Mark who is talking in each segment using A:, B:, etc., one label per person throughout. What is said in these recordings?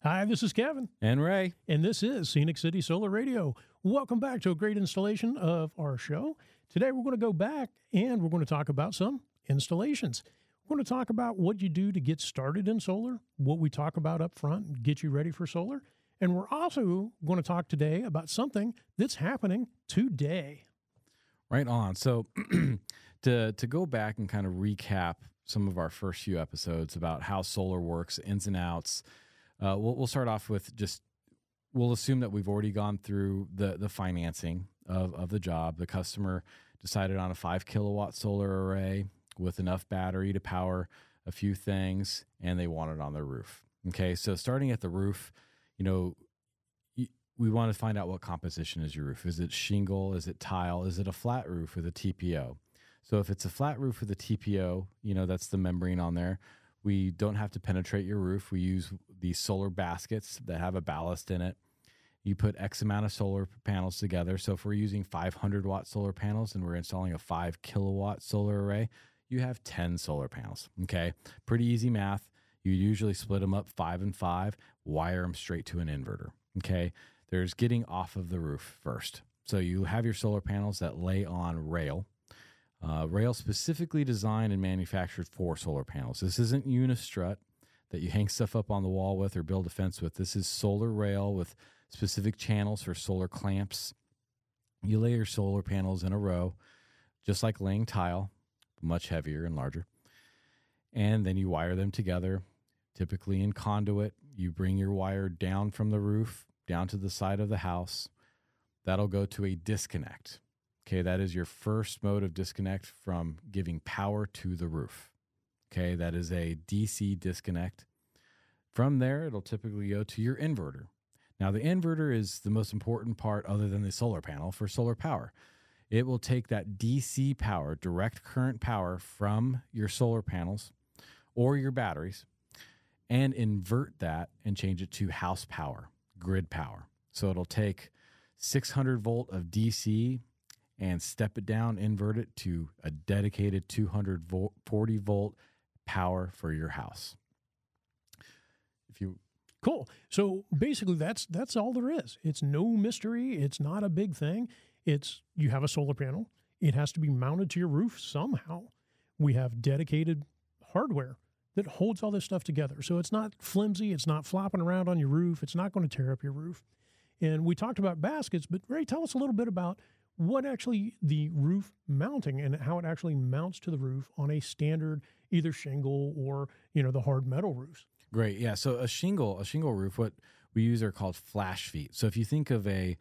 A: Hi, this is Kevin.
B: And Ray.
A: And this is Scenic City Solar Radio. Welcome back to a great installation of our show. Today we're going to go back and we're going to talk about some installations. We're going to talk about what you do to get started in solar, what we talk about up front and get you ready for solar. And we're also going to talk today about something that's happening today.
B: Right on. So to go back and kind of recap some of our first few episodes about how solar works, ins and outs, we'll start off with we'll assume that we've already gone through the financing of the job. The customer decided on a 5 kilowatt solar array with enough battery to power a few things, and they want it on their roof. Okay, so starting at the roof, we want to find out what composition is your roof. Is it shingle? Is it tile? Is it a flat roof with a TPO? So if it's a flat roof with a TPO, that's the membrane on there. We don't have to penetrate your roof. We use these solar baskets that have a ballast in it. You put X amount of solar panels together. So if we're using 500 watt solar panels and we're installing a 5 kilowatt solar array, you have 10 solar panels. Okay. Pretty easy math. You usually split them up 5 and 5, wire them straight to an inverter. Okay. There's getting off of the roof first. So you have your solar panels that lay on rail. Rail specifically designed and manufactured for solar panels. This isn't Unistrut that you hang stuff up on the wall with or build a fence with. This is solar rail with specific channels for solar clamps. You lay your solar panels in a row, just like laying tile, much heavier and larger. And then you wire them together, typically in conduit. You bring your wire down from the roof, down to the side of the house. That'll go to a disconnect. Okay, that is your first mode of disconnect from giving power to the roof. Okay, that is a DC disconnect. From there, it'll typically go to your inverter. Now, the inverter is the most important part other than the solar panel for solar power. It will take that DC power, direct current power from your solar panels or your batteries and invert that and change it to house power, grid power. So it'll take 600 volt of DC and step it down, invert it to a dedicated 240 volt power for your house.
A: Cool. So basically that's all there is. It's no mystery. It's not a big thing. You have a solar panel. It has to be mounted to your roof somehow. We have dedicated hardware that holds all this stuff together. So it's not flimsy. It's not flopping around on your roof. It's not going to tear up your roof. And we talked about baskets, but Ray, tell us a little bit about what actually the roof mounting and how it actually mounts to the roof on a standard either shingle or, the hard metal roofs.
B: Great. Yeah. So a shingle roof, what we use are called flash feet. So if you think of a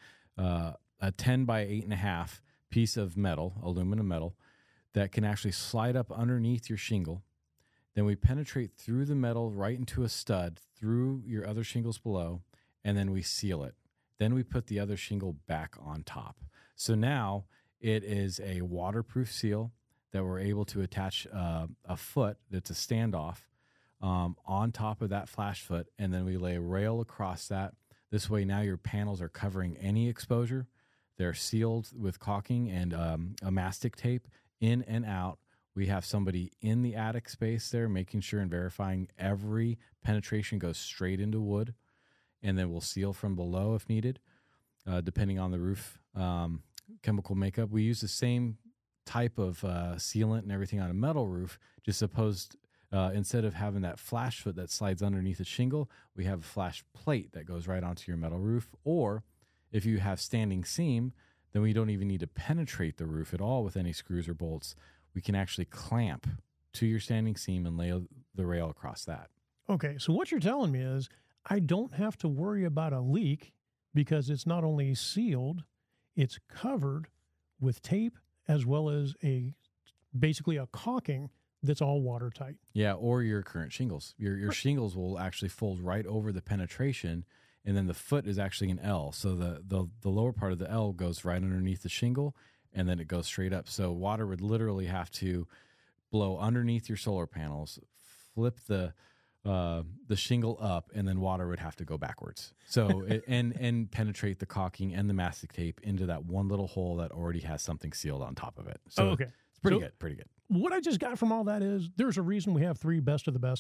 B: 10 by 8.5 piece of metal, aluminum metal, that can actually slide up underneath your shingle, then we penetrate through the metal right into a stud through your other shingles below, and then we seal it. Then we put the other shingle back on top. So now it is a waterproof seal that we're able to attach a foot that's a standoff on top of that flash foot, and then we lay a rail across that. This way now your panels are covering any exposure. They're sealed with caulking and a mastic tape in and out. We have somebody in the attic space there making sure and verifying every penetration goes straight into wood, and then we'll seal from below if needed, depending on the roof chemical makeup. We use the same type of sealant and everything on a metal roof, just instead of having that flash foot that slides underneath the shingle, we have a flash plate that goes right onto your metal roof. Or if you have standing seam, then we don't even need to penetrate the roof at all with any screws or bolts. We can actually clamp to your standing seam and lay the rail across that.
A: Okay, so what you're telling me is I don't have to worry about a leak because it's not only sealed, it's covered with tape as well as basically a caulking that's all watertight.
B: Yeah, or your current shingles. Your shingles will actually fold right over the penetration, and then the foot is actually an L. So the lower part of the L goes right underneath the shingle, and then it goes straight up. So water would literally have to blow underneath your solar panels, flip the shingle up, and then water would have to go backwards. So and penetrate the caulking and the mastic tape into that one little hole that already has something sealed on top of it. So
A: okay.
B: It's pretty good.
A: What I just got from all that is there's a reason we have 3 best of the best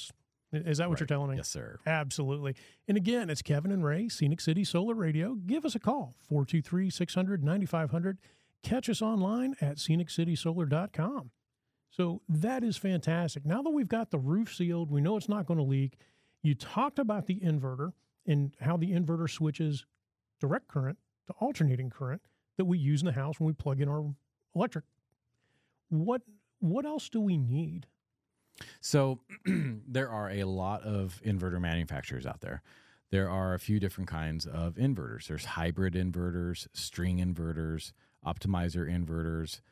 A: Is that what you're telling me?
B: Yes, sir.
A: Absolutely. And again, it's Kevin and Ray, Scenic City Solar Radio. Give us a call, 423-600-9500. Catch us online at sceniccitysolar.com. So that is fantastic. Now that we've got the roof sealed, we know it's not going to leak. You talked about the inverter and how the inverter switches direct current to alternating current that we use in the house when we plug in our electric. What else do we need?
B: So there are a lot of inverter manufacturers out there. There are a few different kinds of inverters. There's hybrid inverters, string inverters, optimizer inverters,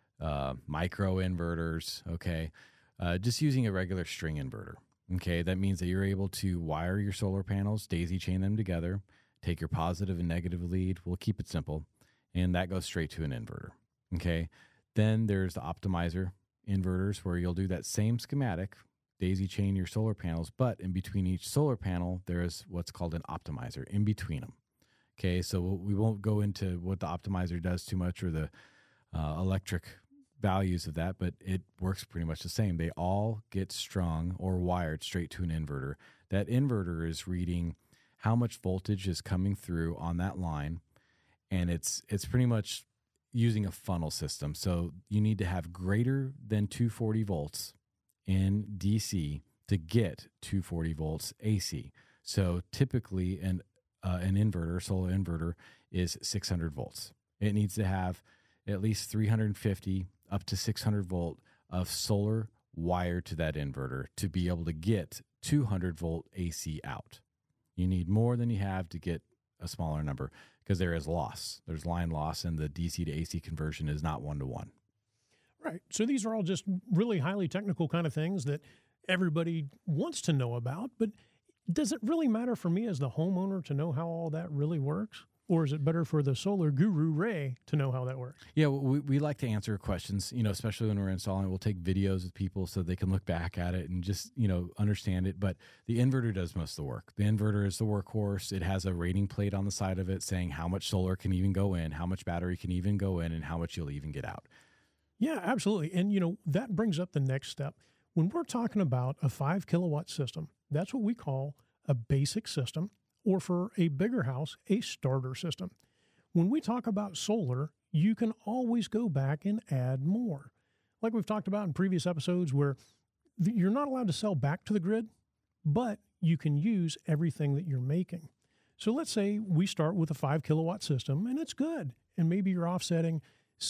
B: micro inverters, okay? Just using a regular string inverter, okay? That means that you're able to wire your solar panels, daisy chain them together, take your positive and negative lead. We'll keep it simple, and that goes straight to an inverter, okay? Then there's the optimizer inverters where you'll do that same schematic, daisy chain your solar panels, but in between each solar panel, there is what's called an optimizer in between them. Okay, so we won't go into what the optimizer does too much or the electric values of that, but it works pretty much the same. They all get strung or wired straight to an inverter. That inverter is reading how much voltage is coming through on that line, and it's pretty much using a funnel system. So you need to have greater than 240 volts in DC to get 240 volts AC. So typically an inverter, solar inverter, is 600 volts. It needs to have at least 350 up to 600 volt of solar wired to that inverter to be able to get 200 volt AC out. You need more than you have to get a smaller number because there is loss. There's line loss, and the DC to AC conversion is not 1-to-1.
A: Right. So these are all just really highly technical kind of things that everybody wants to know about. But does it really matter for me as the homeowner to know how all that really works? Or is it better for the solar guru, Ray, to know how that works?
B: Yeah, we like to answer questions, especially when we're installing. We'll take videos with people so they can look back at it and just, understand it. But the inverter does most of the work. The inverter is the workhorse. It has a rating plate on the side of it saying how much solar can even go in, how much battery can even go in, and how much you'll even get out.
A: Yeah, absolutely. And, that brings up the next step. When we're talking about a 5 kilowatt system, that's what we call a basic system, or for a bigger house, a starter system. When we talk about solar, you can always go back and add more. Like we've talked about in previous episodes where you're not allowed to sell back to the grid, but you can use everything that you're making. So let's say we start with a 5 kilowatt system and it's good. And maybe you're offsetting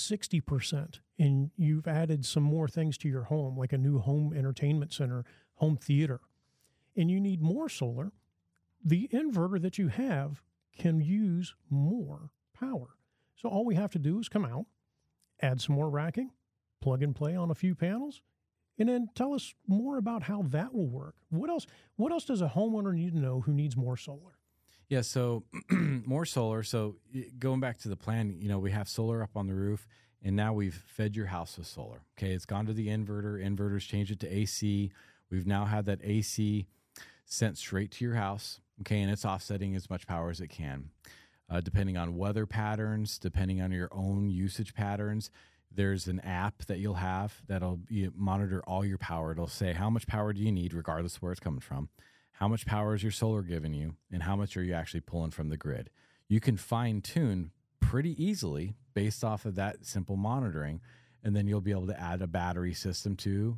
A: 60% and you've added some more things to your home, like a new home entertainment center, home theater, and you need more solar. The inverter that you have can use more power. So all we have to do is come out, add some more racking, plug and play on a few panels, and then tell us more about how that will work. What else does a homeowner need to know who needs more solar?
B: Yeah, so more solar. So going back to the plan, we have solar up on the roof, and now we've fed your house with solar. Okay, it's gone to the inverter. Inverters changed it to AC. We've now had that AC sent straight to your house. Okay, and it's offsetting as much power as it can. Depending on weather patterns, depending on your own usage patterns, there's an app that you'll have that'll monitor all your power. It'll say how much power do you need, regardless of where it's coming from, how much power is your solar giving you, and how much are you actually pulling from the grid. You can fine-tune pretty easily based off of that simple monitoring, and then you'll be able to add a battery system to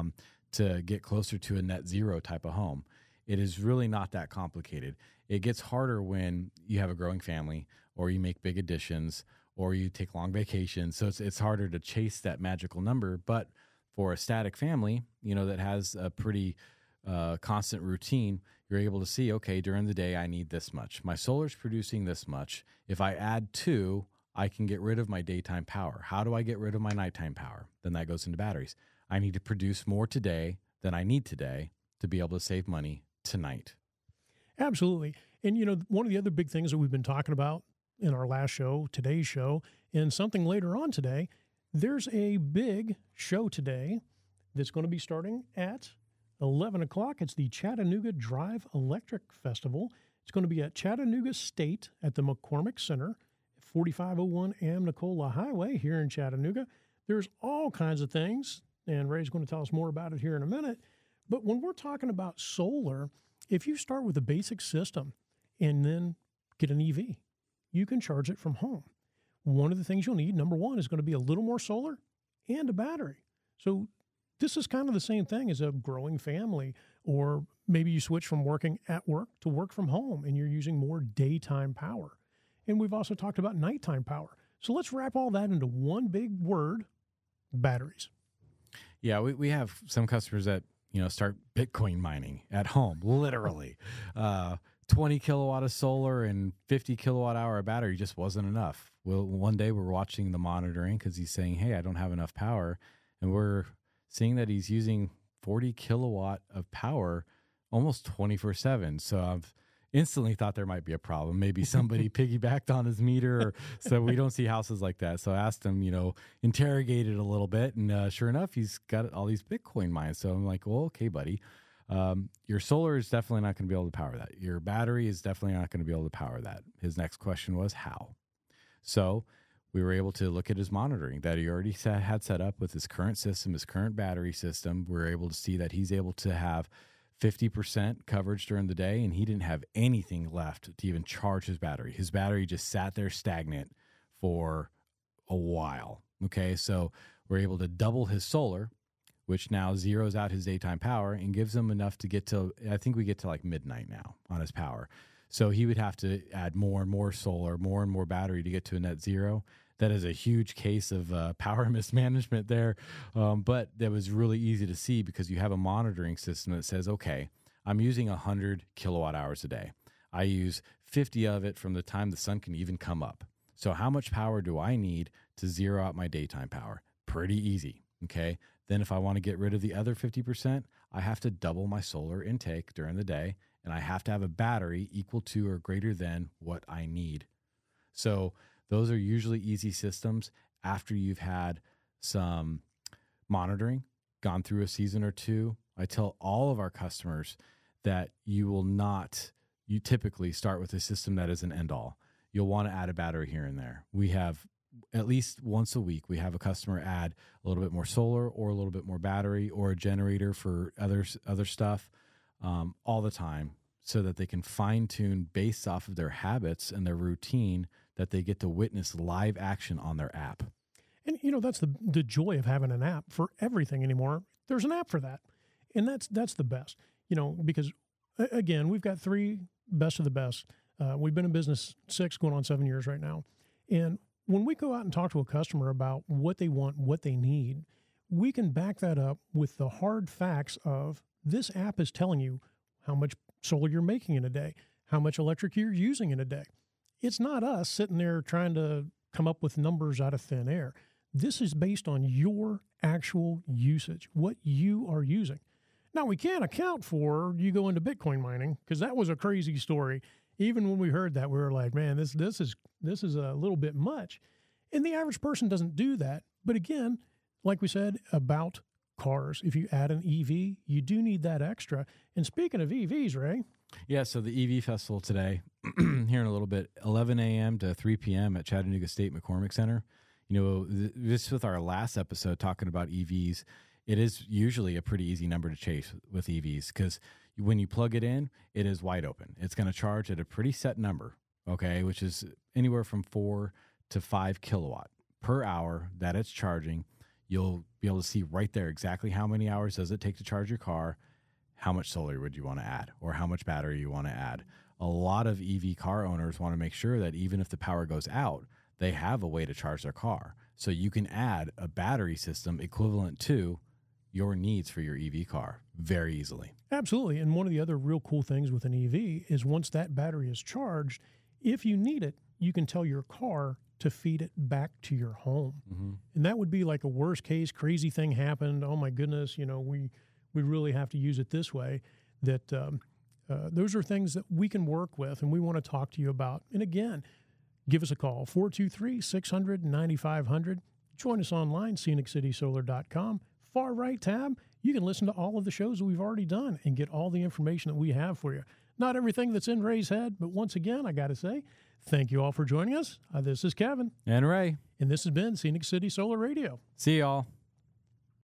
B: get closer to a net zero type of home. It is really not that complicated. It gets harder when you have a growing family or you make big additions or you take long vacations. So it's harder to chase that magical number. But for a static family, that has a pretty constant routine, you're able to see, okay, during the day, I need this much. My solar's producing this much. If I add 2, I can get rid of my daytime power. How do I get rid of my nighttime power? Then that goes into batteries. I need to produce more today than I need today to be able to save money tonight.
A: Absolutely. And, one of the other big things that we've been talking about in our last show, today's show, and something later on today, there's a big show today that's going to be starting at 11 o'clock. It's the Chattanooga Drive Electric Festival. It's going to be at Chattanooga State at the McCormick Center, 4501 Amnicola Highway here in Chattanooga. There's all kinds of things, and Ray's going to tell us more about it here in a minute. But when we're talking about solar, if you start with a basic system and then get an EV, you can charge it from home. One of the things you'll need, number one, is going to be a little more solar and a battery. So this is kind of the same thing as a growing family, or maybe you switch from working at work to work from home and you're using more daytime power. And we've also talked about nighttime power. So let's wrap all that into one big word, batteries.
B: Yeah, we have some customers that, start Bitcoin mining at home, literally. 20 kilowatt of solar and 50 kilowatt hour of battery just wasn't enough. Well, one day we're watching the monitoring because he's saying, hey, I don't have enough power. And we're seeing that he's using 40 kilowatt of power almost 24/7. So I've instantly thought there might be a problem. Maybe somebody piggybacked on his meter, or, so we don't see houses like that. So I asked him, interrogated a little bit, and sure enough, he's got all these Bitcoin mines. So I'm like, well, okay, buddy. Your solar is definitely not going to be able to power that. Your battery is definitely not going to be able to power that. His next question was how. So we were able to look at his monitoring that he already had set up with his current system, his current battery system. We were able to see that he's able to have 50% coverage during the day, and he didn't have anything left to even charge his battery. His battery just sat there stagnant for a while. Okay, so we're able to double his solar, which now zeroes out his daytime power and gives him enough to get to, I think we get to like midnight now on his power. So he would have to add more and more solar, more and more battery to get to a net zero. That is a huge case of power mismanagement there. But that was really easy to see because you have a monitoring system that says, okay, I'm using 100 kilowatt hours a day. I use 50 of it from the time the sun can even come up. So how much power do I need to zero out my daytime power? Pretty easy, okay? Then if I want to get rid of the other 50%, I have to double my solar intake during the day, and I have to have a battery equal to or greater than what I need. So those are usually easy systems after you've had some monitoring, gone through a season or two. I tell all of our customers that you typically start with a system that is an end all. You'll want to add a battery here and there. We have at least once a week, we have a customer add a little bit more solar or a little bit more battery or a generator for other stuff all the time so that they can fine tune based off of their habits and their routine that they get to witness live action on their app.
A: And, that's the joy of having an app for everything anymore. There's an app for that. And that's the best, because, again, we've got 3 best of the best. We've been in business 6 going on 7 years right now. And when we go out and talk to a customer about what they want, what they need, we can back that up with the hard facts of this app is telling you how much solar you're making in a day, how much electric you're using in a day. It's not us sitting there trying to come up with numbers out of thin air. This is based on your actual usage, what you are using. Now, we can't account for you go into Bitcoin mining because that was a crazy story. Even when we heard that, we were like, man, this is a little bit much. And the average person doesn't do that. But again, like we said about cars, if you add an EV, you do need that extra. And speaking of EVs, Ray.
B: Yeah, so the EV Festival today, here in a little bit, 11 a.m. to 3 p.m. at Chattanooga State McCormick Center. This with our last episode talking about EVs, it is usually a pretty easy number to chase with EVs because when you plug it in, it is wide open. It's going to charge at a pretty set number, okay, which is anywhere from 4 to 5 kilowatt per hour that it's charging. You'll be able to see right there exactly how many hours does it take to charge your car, how much solar would you want to add, or how much battery you want to add. A lot of EV car owners want to make sure that even if the power goes out, they have a way to charge their car. So you can add a battery system equivalent to your needs for your EV car very easily.
A: Absolutely. And one of the other real cool things with an EV is once that battery is charged, if you need it, you can tell your car to feed it back to your home. Mm-hmm. And that would be like a worst case, crazy thing happened. Oh my goodness, we really have to use it this way. That those are things that we can work with and we want to talk to you about. And again, give us a call, 423-600-9500. Join us online, sceniccitysolar.com. Far right tab, you can listen to all of the shows that we've already done and get all the information that we have for you. Not everything that's in Ray's head, but once again, I got to say, thank you all for joining us. This is Kevin.
B: And Ray.
A: And this has been Scenic City Solar Radio.
B: See y'all.